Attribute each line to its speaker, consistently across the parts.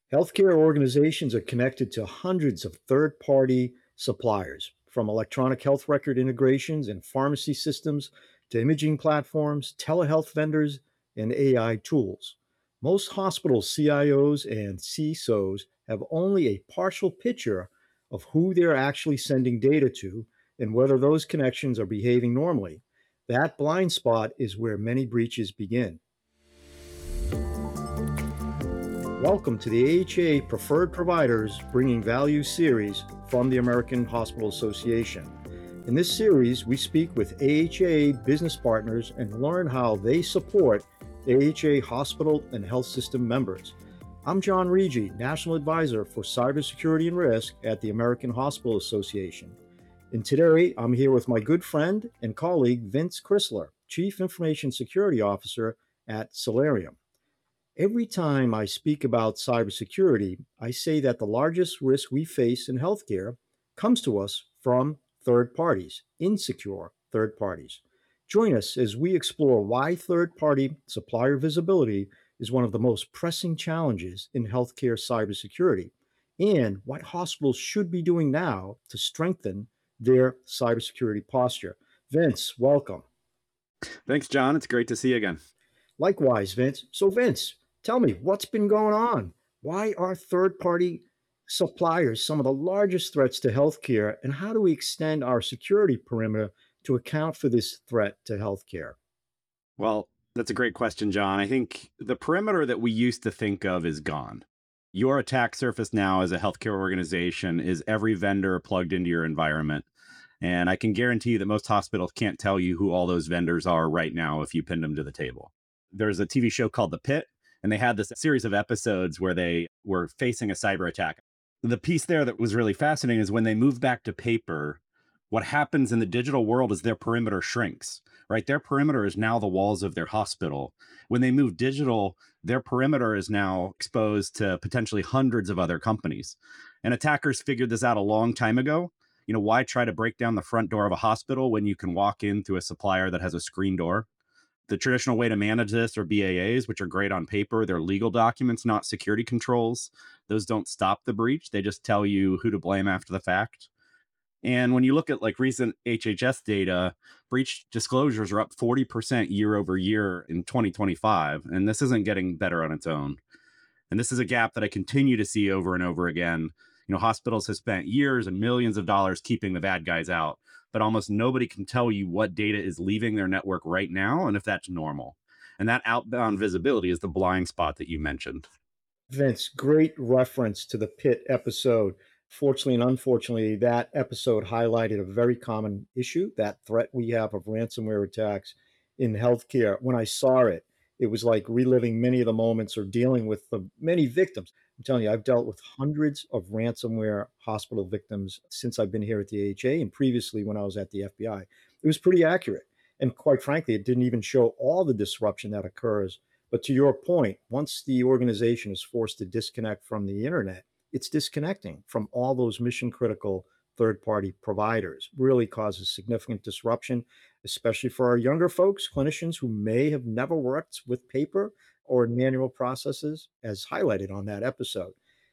Speaker 1: Healthcare organizations are connected to hundreds of third party suppliers, from electronic health record integrations and pharmacy systems to imaging platforms, telehealth vendors, and AI tools. Most hospital CIOs and CISOs have only a partial picture of who they're actually sending data to and whether those connections are behaving normally. That blind spot is where many breaches begin. Welcome to the AHA Preferred Providers Bringing Value series from the American Hospital Association. In this series, we speak with AHA business partners and learn how they support AHA hospital and health system members. I'm John Rigi, National Advisor for Cybersecurity and Risk at the American Hospital Association. And today, I'm here with my good friend and colleague, Vince Chrysler, Chief Information Security Officer at Solarium. Every time I speak about cybersecurity, I say that the largest risk we face in healthcare comes to us from third parties, insecure third parties. Join us as we explore why third party supplier visibility is one of the most pressing challenges in healthcare cybersecurity and what hospitals should be doing now to strengthen their cybersecurity posture. Vince, welcome.
Speaker 2: Thanks, John. It's great to see you again.
Speaker 1: Likewise, Vince. So, Vince, tell me what's been going on? Why are third party suppliers some of the largest threats to healthcare? And how do we extend our security perimeter to account for this threat to healthcare?
Speaker 2: Well, that's a great question, John. I think the perimeter that we used to think of is gone. Your attack surface now as a healthcare organization is every vendor plugged into your environment. And I can guarantee you that most hospitals can't tell you who all those vendors are right now if you pinned them to the table. There's a TV show called The Pit, and they had this series of episodes where they were facing a cyber attack. The piece there that was really fascinating is when they moved back to paper, what happens in the digital world is their perimeter shrinks, right? Their perimeter is now the walls of their hospital. When they move digital, their perimeter is now exposed to potentially hundreds of other companies. And attackers figured this out a long time ago. Why try to break down the front door of a hospital when you can walk in through a supplier that has a screen door? The traditional way to manage this are BAAs, which are great on paper. They're legal documents, not security controls. Those don't stop the breach. They just tell you who to blame after the fact. And when you look at like recent HHS data, breach disclosures are up 40% year over year in 2025. And this isn't getting better on its own. And this is a gap that I continue to see over and over again. Hospitals have spent years and millions of dollars keeping the bad guys out, but almost nobody can tell you what data is leaving their network right now and if that's normal. And that outbound visibility is the blind spot that you mentioned.
Speaker 1: Vince, great reference to the Pit episode. Fortunately and unfortunately, that episode highlighted a very common issue, that threat we have of ransomware attacks in healthcare. When I saw it, it was like reliving many of the moments or dealing with the many victims. I'm telling you, I've dealt with hundreds of ransomware hospital victims since I've been here at the AHA and previously when I was at the FBI. It was pretty accurate. And quite frankly, it didn't even show all the disruption that occurs, but to your point, once the organization is forced to disconnect from the internet, it's disconnecting from all those mission critical third party providers. Really causes significant disruption, especially for our younger folks, clinicians who may have never worked with paper or manual processes, as highlighted on that episode.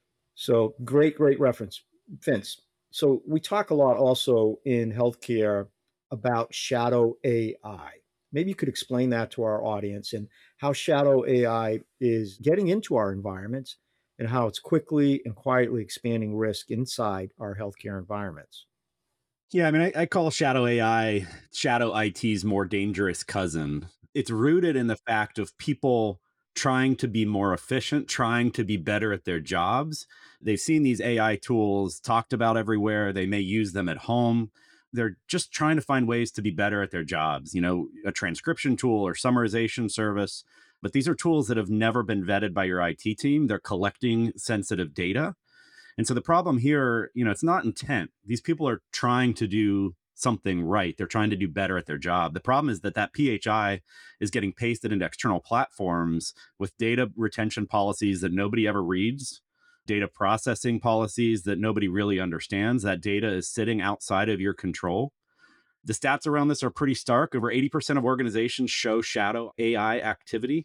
Speaker 1: So great reference, Vince. So we talk a lot also in healthcare about shadow AI. Maybe you could explain that to our audience and how shadow AI is getting into our environments and how it's quickly and quietly expanding risk inside our healthcare environments.
Speaker 2: Yeah, I mean, I call shadow AI shadow IT's more dangerous cousin. It's rooted in the fact of people trying to be more efficient, trying to be better at their jobs. They've seen these AI tools talked about everywhere. They may use them at home. They're just trying to find ways to be better at their jobs, a transcription tool or summarization service. But these are tools that have never been vetted by your IT team. They're collecting sensitive data, and so the problem here, it's not intent. These people are trying to do something right. They're trying to do better at their job. The problem is that PHI is getting pasted into external platforms with data retention policies that nobody ever reads, data processing policies that nobody really understands. That data is sitting outside of your control. The stats around this are pretty stark. Over 80% of organizations show shadow AI activity.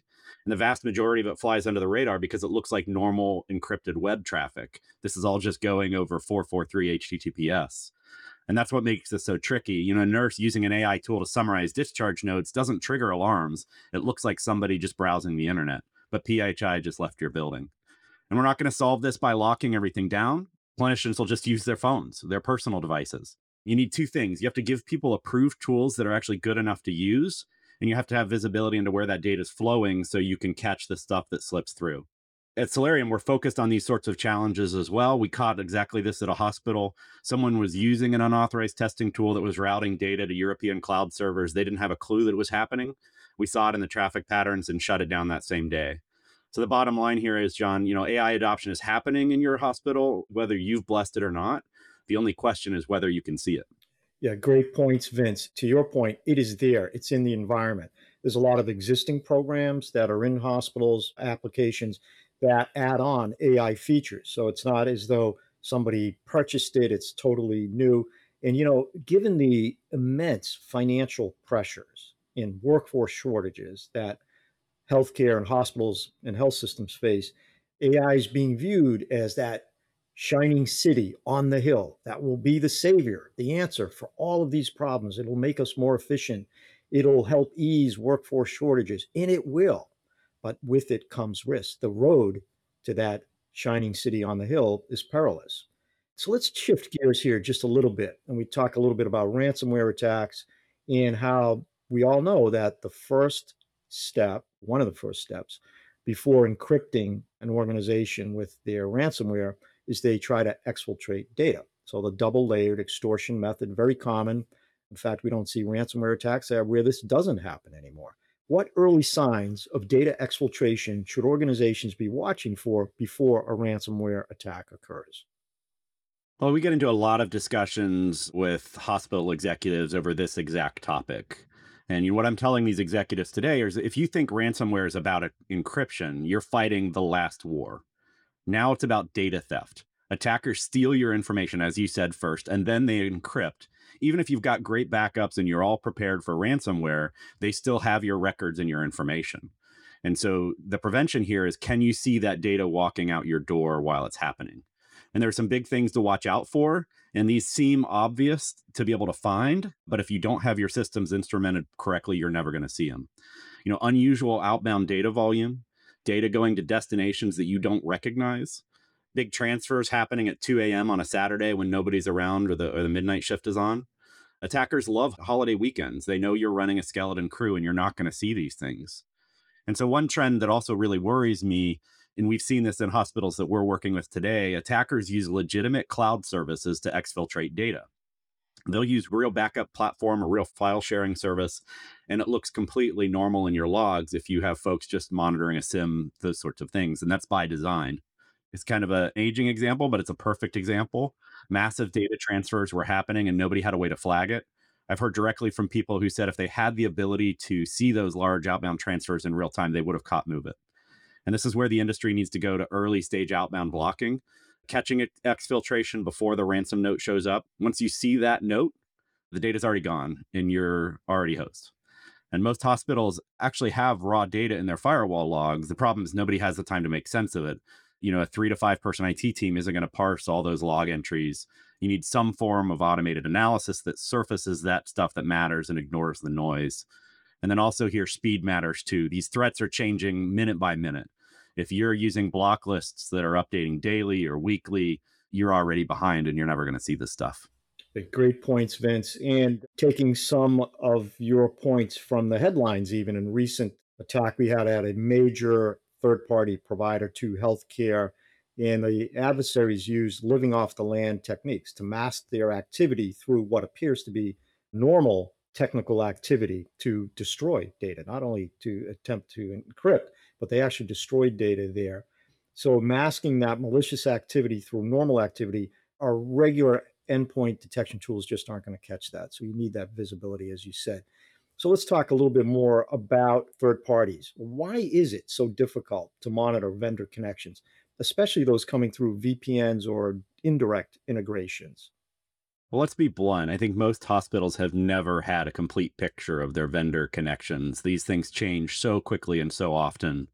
Speaker 2: And the vast majority of it flies under the radar because it looks like normal encrypted web traffic. This is all just going over 443 HTTPS. And that's what makes this so tricky. A nurse using an AI tool to summarize discharge notes doesn't trigger alarms. It looks like somebody just browsing the internet, but PHI just left your building. And we're not going to solve this by locking everything down. Clinicians will just use their phones, their personal devices. You need two things. You have to give people approved tools that are actually good enough to use, and you have to have visibility into where that data is flowing so you can catch the stuff that slips through. At Solarium, we're focused on these sorts of challenges as well. We caught exactly this at a hospital. Someone was using an unauthorized testing tool that was routing data to European cloud servers. They didn't have a clue that it was happening. We saw it in the traffic patterns and shut it down that same day. So the bottom line here is, John, AI adoption is happening in your hospital, whether you've blessed it or not. The only question is whether you can see it.
Speaker 1: Yeah, great points, Vince. To your point, it is there. It's in the environment. There's a lot of existing programs that are in hospitals, applications that add on AI features. So it's not as though somebody purchased it, it's totally new. And, given the immense financial pressures in workforce shortages that healthcare and hospitals and health systems face, AI is being viewed as that shining city on the hill that will be the savior, the answer for all of these problems. It'll make us more efficient. It'll help ease workforce shortages, and it will. But with it comes risk. The road to that shining city on the hill is perilous. So let's shift gears here just a little bit, and we talk a little bit about ransomware attacks and how we all know that the first step, one of the first steps, before encrypting an organization with their ransomware is they try to exfiltrate data. So the double layered extortion method, very common. In fact, we don't see ransomware attacks where this doesn't happen anymore. What early signs of data exfiltration should organizations be watching for before a ransomware attack occurs?
Speaker 2: Well, we get into a lot of discussions with hospital executives over this exact topic. And what I'm telling these executives today is if you think ransomware is about encryption, you're fighting the last war. Now it's about data theft. Attackers steal your information, as you said first, and then they encrypt. Even if you've got great backups and you're all prepared for ransomware, they still have your records and your information. And so the prevention here is, can you see that data walking out your door while it's happening? And there are some big things to watch out for. And these seem obvious to be able to find, but if you don't have your systems instrumented correctly, you're never going to see them. Unusual outbound data volume, data going to destinations that you don't recognize, big transfers happening at 2 a.m. on a Saturday when nobody's around or the midnight shift is on. Attackers love holiday weekends. They know you're running a skeleton crew and you're not going to see these things. And so one trend that also really worries me, and we've seen this in hospitals that we're working with today, attackers use legitimate cloud services to exfiltrate data. They'll use real backup platform or real file sharing service, and it looks completely normal in your logs if you have folks just monitoring a SIM, those sorts of things. And that's by design. It's kind of an aging example, but it's a perfect example. Massive data transfers were happening and nobody had a way to flag it. I've heard directly from people who said if they had the ability to see those large outbound transfers in real time, they would have caught MOVEit. And this is where the industry needs to go to early stage outbound blocking, catching exfiltration before the ransom note shows up. Once you see that note, the data's already gone and you're already host. And most hospitals actually have raw data in their firewall logs. The problem is nobody has the time to make sense of it. A 3 to 5 person IT team isn't going to parse all those log entries. You need some form of automated analysis that surfaces that stuff that matters and ignores the noise. And then also here, speed matters too. These threats are changing minute by minute. If you're using block lists that are updating daily or weekly, you're already behind and you're never going to see this stuff.
Speaker 1: Great points, Vince. And taking some of your points from the headlines, even in recent attack we had at a major third-party provider to healthcare, and the adversaries used living off the land techniques to mask their activity through what appears to be normal technical activity to destroy data, not only to attempt to encrypt, but they actually destroyed data there. So masking that malicious activity through normal activity are regular endpoint detection tools just aren't going to catch that. So you need that visibility, as you said. So let's talk a little bit more about third parties. Why is it so difficult to monitor vendor connections, especially those coming through VPNs or indirect integrations?
Speaker 2: Well, let's be blunt. I think most hospitals have never had a complete picture of their vendor connections. These things change so quickly and so often.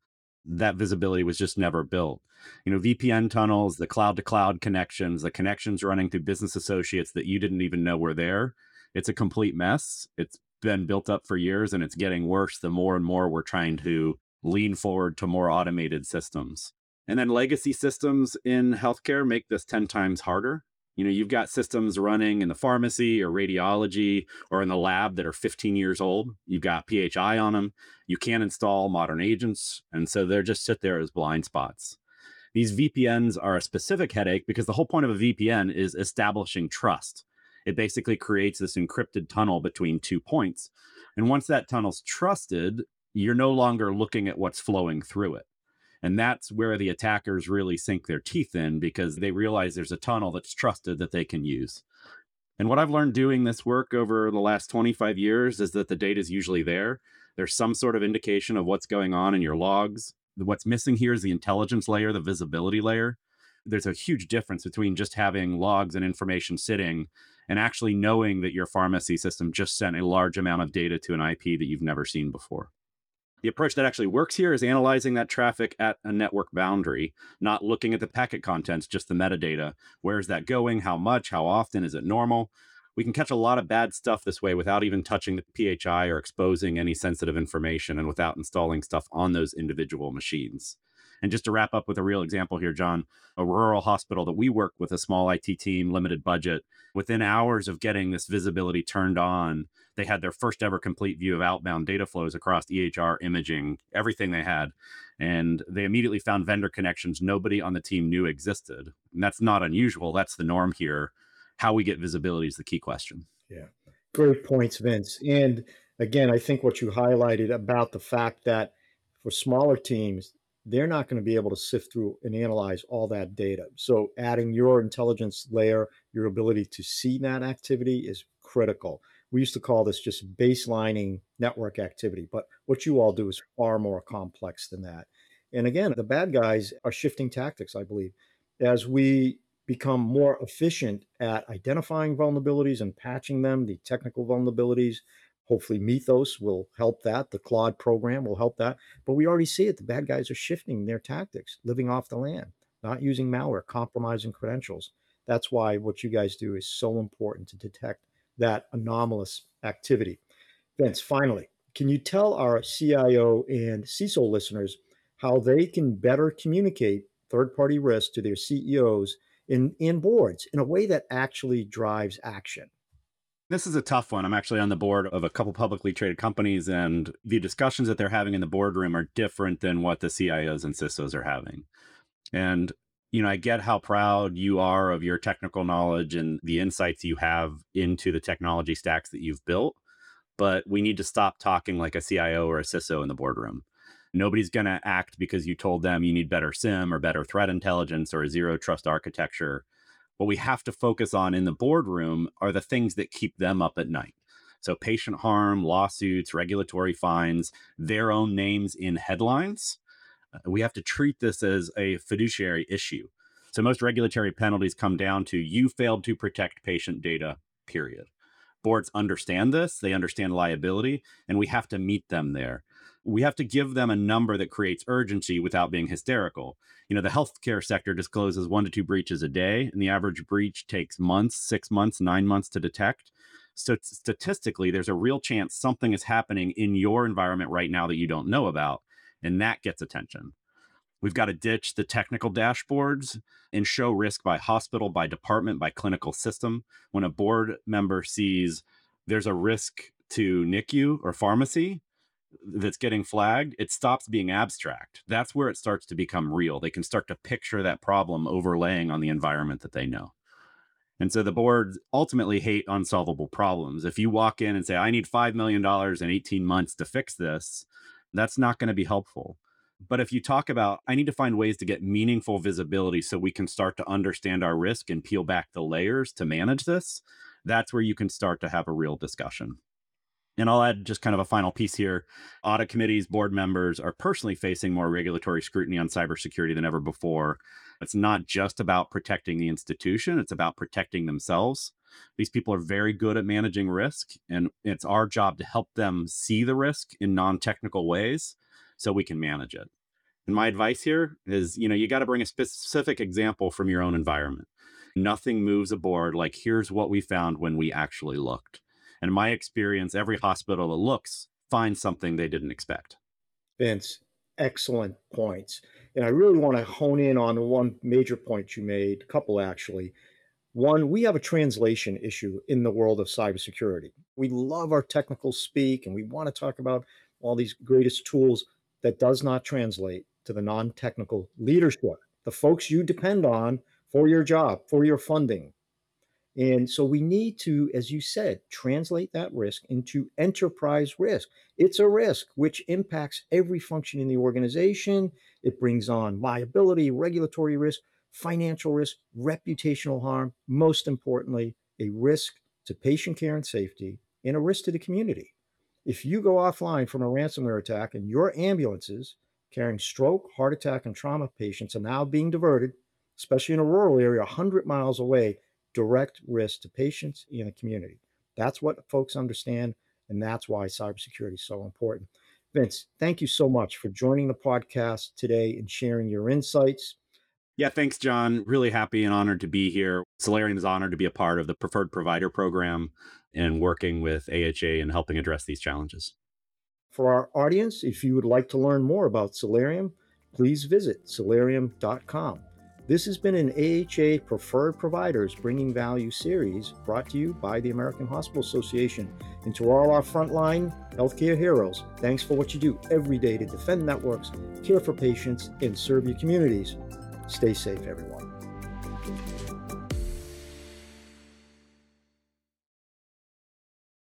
Speaker 2: that visibility was just never built. VPN tunnels, the cloud to cloud connections, the connections running through business associates that you didn't even know were there. It's a complete mess. It's been built up for years and it's getting worse the more and more we're trying to lean forward to more automated systems. And then legacy systems in healthcare make this 10 times harder. You've got systems running in the pharmacy or radiology or in the lab that are 15 years old. You've got PHI on them. You can't install modern agents. And so they're just sit there as blind spots. These VPNs are a specific headache because the whole point of a VPN is establishing trust. It basically creates this encrypted tunnel between 2 points. And once that tunnel's trusted, you're no longer looking at what's flowing through it. And that's where the attackers really sink their teeth in because they realize there's a tunnel that's trusted that they can use. And what I've learned doing this work over the last 25 years is that the data is usually there. There's some sort of indication of what's going on in your logs. What's missing here is the intelligence layer, the visibility layer. There's a huge difference between just having logs and information sitting and actually knowing that your pharmacy system just sent a large amount of data to an IP that you've never seen before. The approach that actually works here is analyzing that traffic at a network boundary, not looking at the packet contents, just the metadata. Where is that going? How much? How often? Is it normal? We can catch a lot of bad stuff this way without even touching the PHI or exposing any sensitive information and without installing stuff on those individual machines. And just to wrap up with a real example here, John, a rural hospital that we work with, a small IT team, limited budget, within hours of getting this visibility turned on, they had their first ever complete view of outbound data flows across EHR, imaging, everything they had. And they immediately found vendor connections nobody on the team knew existed. And that's not unusual. That's the norm here. How we get visibility is the key question.
Speaker 1: Yeah, great points, Vince. And again, I think what you highlighted about the fact that for smaller teams, they're not going to be able to sift through and analyze all that data. So adding your intelligence layer, your ability to see that activity is critical. We used to call this just baselining network activity, but what you all do is far more complex than that. And again, the bad guys are shifting tactics, I believe, as we become more efficient at identifying vulnerabilities and patching them, the technical vulnerabilities. Hopefully, Mythos will help that. The Claude program will help that. But we already see it. The bad guys are shifting their tactics, living off the land, not using malware, compromising credentials. That's why what you guys do is so important to detect that anomalous activity. Vince, finally, can you tell our CIO and CISO listeners how they can better communicate third party risk to their CEOs in boards in a way that actually drives action?
Speaker 2: This is a tough one. I'm actually on the board of a couple publicly traded companies, and the discussions that they're having in the boardroom are different than what the CIOs and CISOs are having. And, I get how proud you are of your technical knowledge and the insights you have into the technology stacks that you've built. But we need to stop talking like a CIO or a CISO in the boardroom. Nobody's going to act because you told them you need better SIM or better threat intelligence or a zero trust architecture. What we have to focus on in the boardroom are the things that keep them up at night. So patient harm, lawsuits, regulatory fines, their own names in headlines. We have to treat this as a fiduciary issue. So most regulatory penalties come down to you failed to protect patient data, period. Boards understand this, they understand liability, and we have to meet them there. We have to give them a number that creates urgency without being hysterical. The healthcare sector discloses 1 to 2 breaches a day, and the average breach takes months, 6 months, 9 months to detect. So statistically, there's a real chance something is happening in your environment right now that you don't know about, and that gets attention. We've got to ditch the technical dashboards and show risk by hospital, by department, by clinical system. When a board member sees there's a risk to NICU or pharmacy that's getting flagged, it stops being abstract. That's where it starts to become real. They can start to picture that problem overlaying on the environment that they know. And so the boards ultimately hate unsolvable problems. If you walk in and say, I need $5 million in 18 months to fix this, that's not going to be helpful. But if you talk about, I need to find ways to get meaningful visibility so we can start to understand our risk and peel back the layers to manage this, that's where you can start to have a real discussion. And I'll add just kind of a final piece here. Audit committees, board members are personally facing more regulatory scrutiny on cybersecurity than ever before. It's not just about protecting the institution, it's about protecting themselves. These people are very good at managing risk, and it's our job to help them see the risk in non technical ways so we can manage it. And my advice here is, you got to bring a specific example from your own environment. Nothing moves a board like here's what we found when we actually looked. And in my experience, every hospital that looks finds something they didn't expect.
Speaker 1: Vince, excellent points. And I really want to hone in on one major point you made, a couple actually. One, we have a translation issue in the world of cybersecurity. We love our technical speak and we want to talk about all these greatest tools that does not translate to the non-technical leadership, the folks you depend on for your job, for your funding. And so we need to, as you said, translate that risk into enterprise risk. It's a risk which impacts every function in the organization. It brings on liability, regulatory risk, financial risk, reputational harm, most importantly, a risk to patient care and safety, and a risk to the community. If you go offline from a ransomware attack and your ambulances carrying stroke, heart attack, and trauma patients are now being diverted, especially in a rural area 100 miles away, direct risk to patients and the community. That's what folks understand, and that's why cybersecurity is so important. Vince, thank you so much for joining the podcast today and sharing your insights.
Speaker 2: Yeah, thanks, John. Really happy and honored to be here. Solarium is honored to be a part of the Preferred Provider Program and working with AHA and helping address these challenges.
Speaker 1: For our audience, if you would like to learn more about Solarium, please visit solarium.com. This has been an AHA Preferred Providers Bringing Value series brought to you by the American Hospital Association. And to all our frontline healthcare heroes, thanks for what you do every day to defend networks, care for patients, and serve your communities. Stay safe, everyone.